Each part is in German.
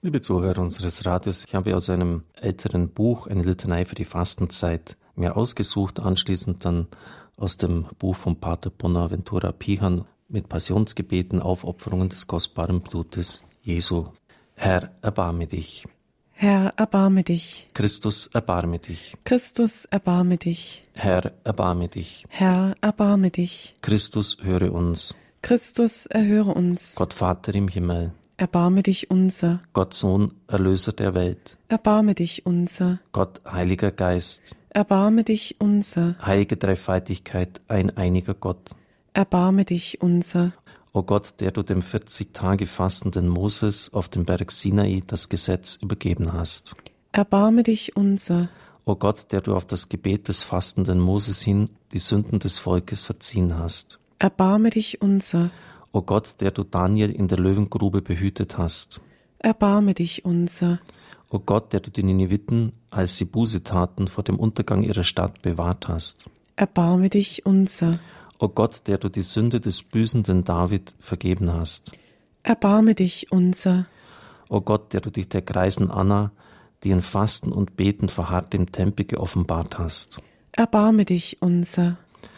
Liebe Zuhörer unseres Radios, ich habe aus einem älteren Buch eine Litanei für die Fastenzeit mir ausgesucht, anschließend dann aus dem Buch von Pater Bonaventura Pijan mit Passionsgebeten, Aufopferungen des kostbaren Blutes Jesu. Herr, erbarme dich. Herr, erbarme dich. Christus, erbarme dich. Christus, erbarme dich. Herr, erbarme dich. Herr, erbarme dich. Christus, höre uns. Christus, erhöre uns. Gott Vater im Himmel. Erbarme dich unser. Gott Sohn, Erlöser der Welt. Erbarme dich unser. Gott Heiliger Geist. Erbarme dich unser. Heilige Dreifaltigkeit, ein einiger Gott. Erbarme dich unser. O Gott, der du dem 40 Tage fastenden Moses auf dem Berg Sinai das Gesetz übergeben hast. Erbarme dich unser. O Gott, der du auf das Gebet des fastenden Moses hin die Sünden des Volkes verziehen hast. Erbarme dich unser. O Gott, der du Daniel in der Löwengrube behütet hast. Erbarme dich unser. O Gott, der du die Nineviten, als sie Buße taten, vor dem Untergang ihrer Stadt bewahrt hast. Erbarme dich unser. O Gott, der du die Sünde des büßenden David vergeben hast. Erbarme dich unser. O Gott, der du dich der greisen Anna, die in Fasten und Beten verharrt im Tempel geoffenbart hast. Erbarme dich unser.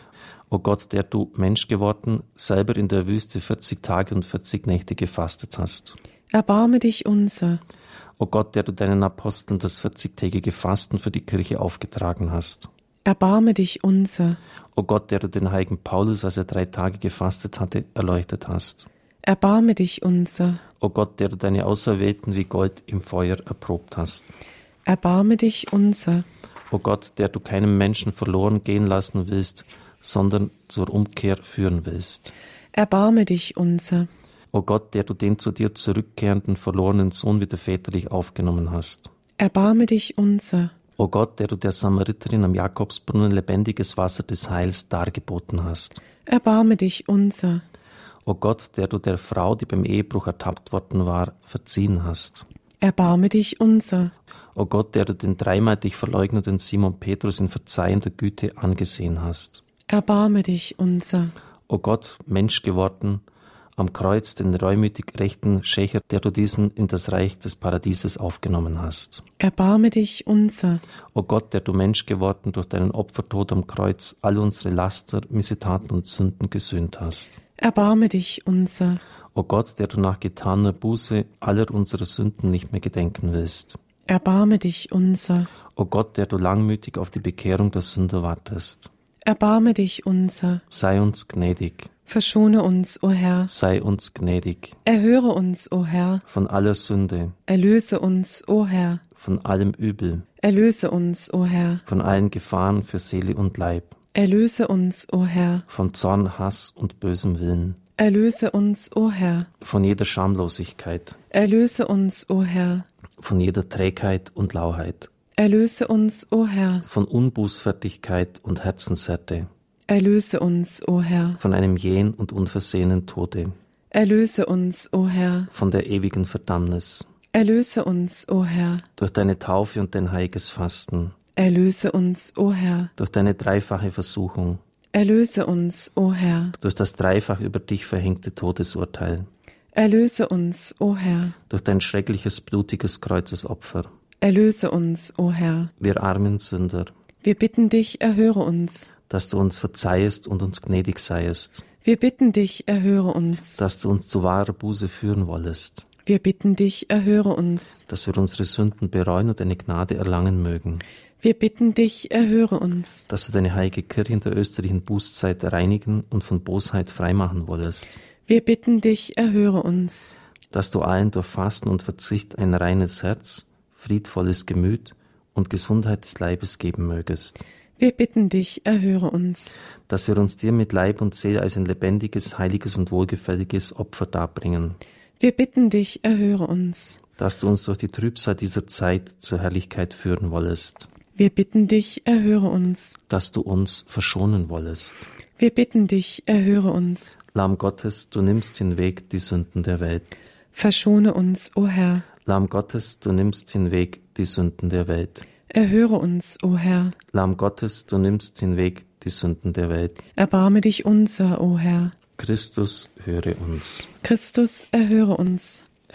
O Gott, der du Mensch geworden, selber in der Wüste 40 Tage und 40 Nächte gefastet hast. Erbarme dich unser. O Gott, der du deinen Aposteln das 40-tägige Fasten für die Kirche aufgetragen hast. Erbarme dich unser. O Gott, der du den heiligen Paulus, als er 3 Tage gefastet hatte, erleuchtet hast. Erbarme dich unser. O Gott, der du deine Auserwählten wie Gold im Feuer erprobt hast. Erbarme dich unser. O Gott, der du keinem Menschen verloren gehen lassen willst, sondern zur Umkehr führen willst. Erbarme dich unser. O Gott, der du den zu dir zurückkehrenden verlorenen Sohn wieder väterlich aufgenommen hast. Erbarme dich unser. O Gott, der du der Samariterin am Jakobsbrunnen lebendiges Wasser des Heils dargeboten hast. Erbarme dich unser. O Gott, der du der Frau, die beim Ehebruch ertappt worden war, verziehen hast. Erbarme dich unser. O Gott, der du den dreimal dich verleugneten Simon Petrus in verzeihender Güte angesehen hast. Erbarme dich unser. O Gott, Mensch geworden, am Kreuz den reumütig rechten Schächer, der du diesen in das Reich des Paradieses aufgenommen hast. Erbarme dich unser. O Gott, der du Mensch geworden, durch deinen Opfertod am Kreuz all unsere Laster, Missetaten und Sünden gesühnt hast. Erbarme dich unser. O Gott, der du nach getaner Buße aller unserer Sünden nicht mehr gedenken willst. Erbarme dich unser. O Gott, der du langmütig auf die Bekehrung der Sünder wartest. Erbarme dich unser. Sei uns gnädig. Verschone uns, o Herr. Sei uns gnädig. Erhöre uns, o Herr. Von aller Sünde. Erlöse uns, o Herr. Von allem Übel. Erlöse uns, o Herr. Von allen Gefahren für Seele und Leib. Erlöse uns, o Herr. Von Zorn, Hass und bösem Willen. Erlöse uns, o Herr. Von jeder Schamlosigkeit. Erlöse uns, o Herr. Von jeder Trägheit und Lauheit. Erlöse uns, o Herr. Von Unbußfertigkeit und Herzenshärte. Erlöse uns, o Herr. Von einem jähen und unversehenen Tode. Erlöse uns, o Herr. Von der ewigen Verdammnis. Erlöse uns, o Herr. Durch deine Taufe und dein heiliges Fasten. Erlöse uns, o Herr. Durch deine dreifache Versuchung. Erlöse uns, o Herr. Durch das dreifach über dich verhängte Todesurteil. Erlöse uns, o Herr. Durch dein schreckliches, blutiges Kreuzesopfer. Erlöse uns, o Herr. Wir armen Sünder. Wir bitten dich, erhöre uns. Dass du uns verzeihest und uns gnädig seiest. Wir bitten dich, erhöre uns. Dass du uns zu wahrer Buße führen wollest. Wir bitten dich, erhöre uns. Dass wir unsere Sünden bereuen und deine Gnade erlangen mögen. Wir bitten dich, erhöre uns. Dass du deine heilige Kirche in der österlichen Bußzeit reinigen und von Bosheit freimachen wollest. Wir bitten dich, erhöre uns. Dass du allen durch Fasten und Verzicht ein reines Herz, friedvolles Gemüt und Gesundheit des Leibes geben mögest. Wir bitten dich, erhöre uns. Dass wir uns dir mit Leib und Seele als ein lebendiges, heiliges und wohlgefälliges Opfer darbringen. Wir bitten dich, erhöre uns. Dass du uns durch die Trübsal dieser Zeit zur Herrlichkeit führen wollest. Wir bitten dich, erhöre uns. Dass du uns verschonen wollest. Wir bitten dich, erhöre uns. Lamm Gottes, du nimmst hinweg die Sünden der Welt. Verschone uns, o Herr. Lamm Gottes, du nimmst hinweg die Sünden der Welt. Erhöre uns, o Herr. Lamm Gottes, du nimmst hinweg die Sünden der Welt. Erbarme dich unser, o Herr. Christus, höre uns. Christus, erhöre uns.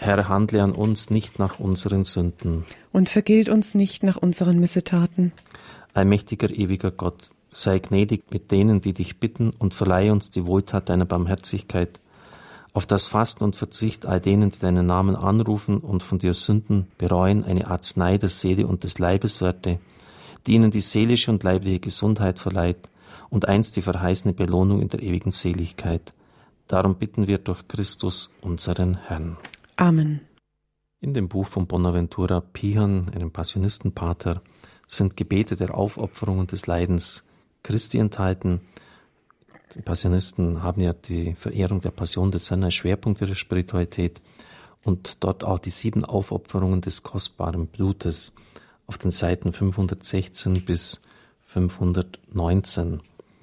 Herr, handle an uns nicht nach unseren Sünden. Und vergilt uns nicht nach unseren Missetaten. Allmächtiger, ewiger Gott, sei gnädig mit denen, die dich bitten, und verleihe uns die Wohltat deiner Barmherzigkeit, auf das Fasten und Verzicht all denen, die deinen Namen anrufen und von dir Sünden bereuen, eine Arznei der Seele und des Leibes werde, die ihnen die seelische und leibliche Gesundheit verleiht und einst die verheißene Belohnung in der ewigen Seligkeit. Darum bitten wir durch Christus, unseren Herrn. Amen. In dem Buch von Bonaventura Pihan, einem Passionistenpater, sind Gebete der Aufopferung und des Leidens Christi enthalten. Die Passionisten haben ja die Verehrung der Passion des Herrn als Schwerpunkt ihrer Spiritualität und dort auch die 7 Aufopferungen des kostbaren Blutes auf den Seiten 516 bis 519.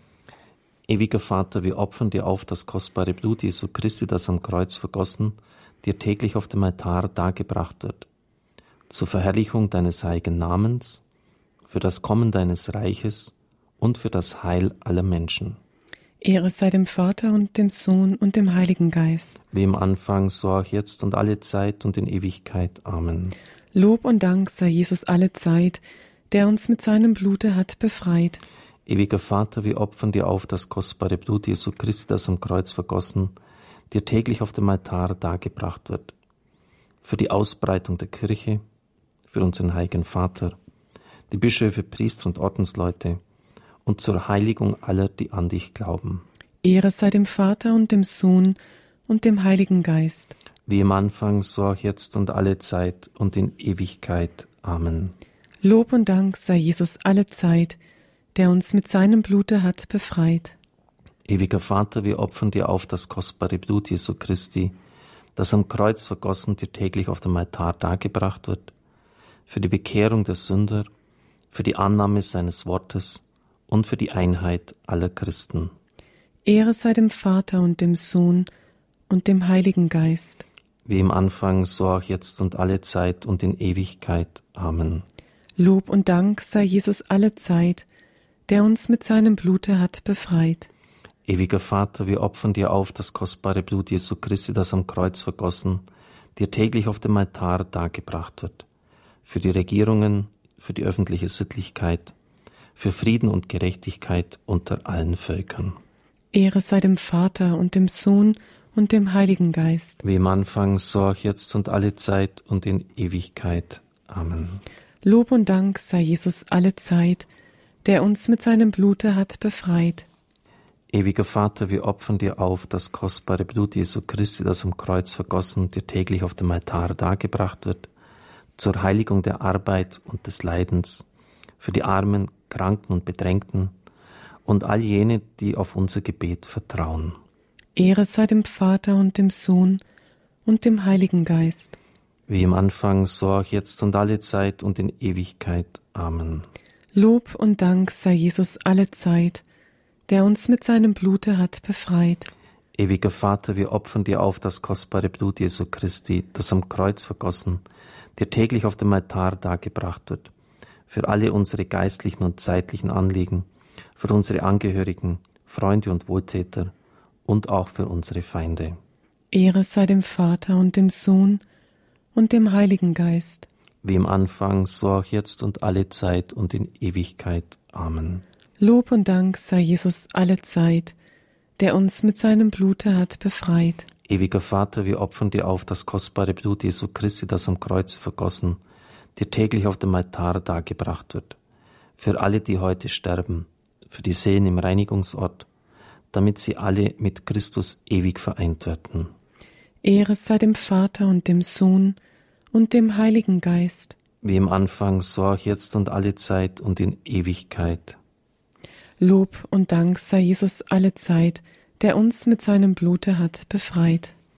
Ewiger Vater, wir opfern dir auf das kostbare Blut Jesu Christi, das am Kreuz vergossen, dir täglich auf dem Altar dargebracht wird, zur Verherrlichung deines heiligen Namens, für das Kommen deines Reiches und für das Heil aller Menschen. Ehre sei dem Vater und dem Sohn und dem Heiligen Geist. Wie im Anfang, so auch jetzt und alle Zeit und in Ewigkeit. Amen. Lob und Dank sei Jesus alle Zeit, der uns mit seinem Blute hat befreit. Ewiger Vater, wir opfern dir auf das kostbare Blut Jesu Christi, das am Kreuz vergossen, dir täglich auf dem Altar dargebracht wird, für die Ausbreitung der Kirche, für unseren heiligen Vater, die Bischöfe, Priester und Ordensleute und zur Heiligung aller, die an dich glauben. Ehre sei dem Vater und dem Sohn und dem Heiligen Geist. Wie im Anfang, so auch jetzt und alle Zeit und in Ewigkeit. Amen. Lob und Dank sei Jesus alle Zeit, der uns mit seinem Blute hat befreit. Ewiger Vater, wir opfern dir auf das kostbare Blut Jesu Christi, das am Kreuz vergossen dir täglich auf dem Altar dargebracht wird, für die Bekehrung der Sünder, für die Annahme seines Wortes und für die Einheit aller Christen. Ehre sei dem Vater und dem Sohn und dem Heiligen Geist. Wie im Anfang, so auch jetzt und alle Zeit und in Ewigkeit. Amen. Lob und Dank sei Jesus alle Zeit, der uns mit seinem Blute hat befreit. Ewiger Vater, wir opfern dir auf das kostbare Blut Jesu Christi, das am Kreuz vergossen, dir täglich auf dem Altar dargebracht wird, für die Regierungen, für die öffentliche Sittlichkeit, für Frieden und Gerechtigkeit unter allen Völkern. Ehre sei dem Vater und dem Sohn und dem Heiligen Geist. Wie im Anfang, so auch jetzt und alle Zeit und in Ewigkeit. Amen. Lob und Dank sei Jesus alle Zeit, der uns mit seinem Blute hat befreit. Ewiger Vater, wir opfern dir auf das kostbare Blut Jesu Christi, das am Kreuz vergossen, dir täglich auf dem Altar dargebracht wird, zur Heiligung der Arbeit und des Leidens, für die Armen, Kranken und Bedrängten und all jene, die auf unser Gebet vertrauen. Ehre sei dem Vater und dem Sohn und dem Heiligen Geist. Wie im Anfang, so auch jetzt und alle Zeit und in Ewigkeit. Amen. Lob und Dank sei Jesus alle Zeit, der uns mit seinem Blute hat befreit. Ewiger Vater, wir opfern dir auf das kostbare Blut Jesu Christi, das am Kreuz vergossen, dir täglich auf dem Altar dargebracht wird, für alle unsere geistlichen und zeitlichen Anliegen, für unsere Angehörigen, Freunde und Wohltäter und auch für unsere Feinde. Ehre sei dem Vater und dem Sohn und dem Heiligen Geist. Wie im Anfang, so auch jetzt und alle Zeit und in Ewigkeit. Amen. Lob und Dank sei Jesus alle Zeit, der uns mit seinem Blute hat befreit. Ewiger Vater, wir opfern dir auf das kostbare Blut Jesu Christi, das am Kreuze vergossen, dir täglich auf dem Altar dargebracht wird, für alle, die heute sterben, für die Seelen im Reinigungsort, damit sie alle mit Christus ewig vereint werden. Ehre sei dem Vater und dem Sohn und dem Heiligen Geist. Wie im Anfang, so auch jetzt und alle Zeit und in Ewigkeit. Lob und Dank sei Jesus alle Zeit, der uns mit seinem Blute hat befreit.